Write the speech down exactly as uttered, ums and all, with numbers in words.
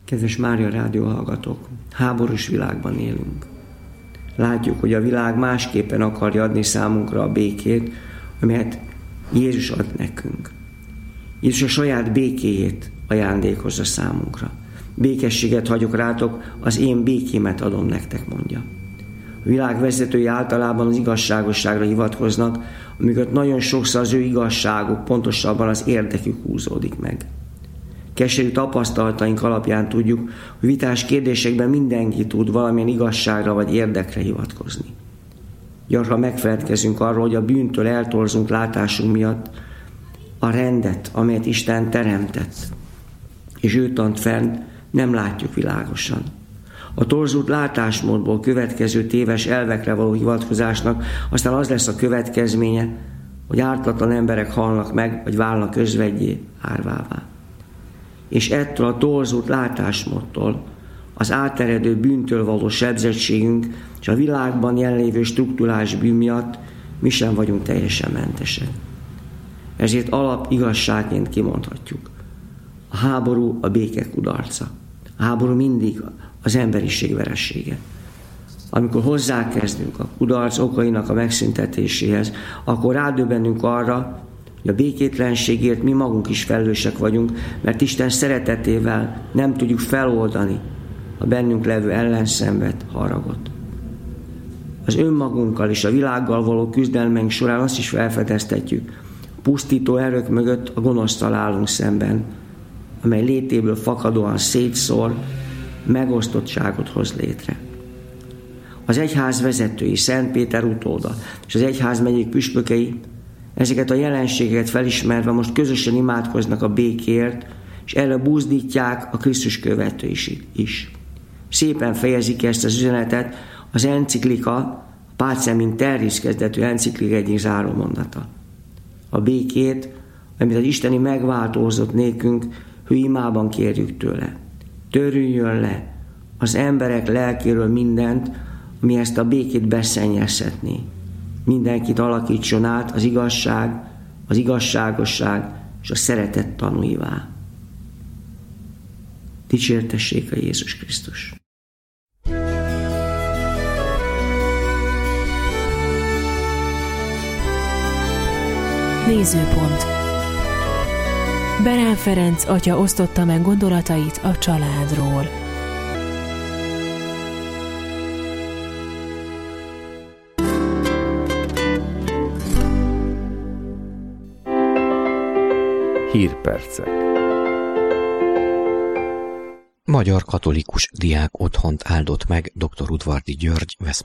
Kedves Mária rádió hallgatók, háborús világban élünk. Látjuk, hogy a világ másképpen akarja adni számunkra a békét, amelyet Jézus ad nekünk. Jézus a saját békéjét ajándékozza számunkra. Békességet hagyok rátok, az én békémet adom nektek, mondja. A világ vezetői általában az igazságosságra hivatkoznak, amikor nagyon sokszor az ő igazságuk, pontosabban az érdekük húzódik meg. Keserű tapasztalataink alapján tudjuk, hogy vitás kérdésekben mindenki tud valamilyen igazságra vagy érdekre hivatkozni. Gyakran megfeledkezünk arról, hogy a bűntől eltorzunk látásunk miatt a rendet, amelyet Isten teremtett, és ő tant fenn, nem látjuk világosan. A torzult látásmódból következő téves elvekre való hivatkozásnak aztán az lesz a következménye, hogy ártatlan emberek halnak meg, vagy válnak özvegyé, árvává. És ettől a torzult látásmódtól, az áteredő bűntől való sebzettségünk és a világban jelenlévő strukturális bűn miatt mi sem vagyunk teljesen mentesek. Ezért alap igazságként kimondhatjuk. A háború a béke kudarca. A háború mindig az emberiség veresége. Amikor hozzákezdünk a kudarc okainak a megszüntetéséhez, akkor rádöbbenünk arra, hogy a békétlenségért mi magunk is felelősek vagyunk, mert Isten szeretetével nem tudjuk feloldani a bennünk levő ellenszenvet, haragot. Az önmagunkkal és a világgal való küzdelmeink során azt is felfedeztetjük, a pusztító erők mögött a gonosztal állunk szemben, amely létéből fakadóan szétszór, megosztottságot hoz létre. Az egyház vezetői, Szent Péter utóda és az egyházmegyék püspökei ezeket a jelenségeket felismerve most közösen imádkoznak a békért, és erre buzdítják a Krisztus követői is. Szépen fejezik ezt az üzenetet az enciklika, Pacem in Terris kezdetű enciklika egyik záró mondata. A békét, amit az isteni megváltózott nékünk, hű imában kérjük tőle. Törüljön le az emberek lelkéről mindent, ami ezt a békét beszennyezhetné. Mindenkit alakítson át az igazság, az igazságosság és a szeretet tanúivá. Dicsértessék a Jézus Krisztus! Nézőpont. Berán Ferenc atya osztotta meg gondolatait a családról. Hírpercek. Magyar katolikus diák otthont áldott meg dr. Udvardy György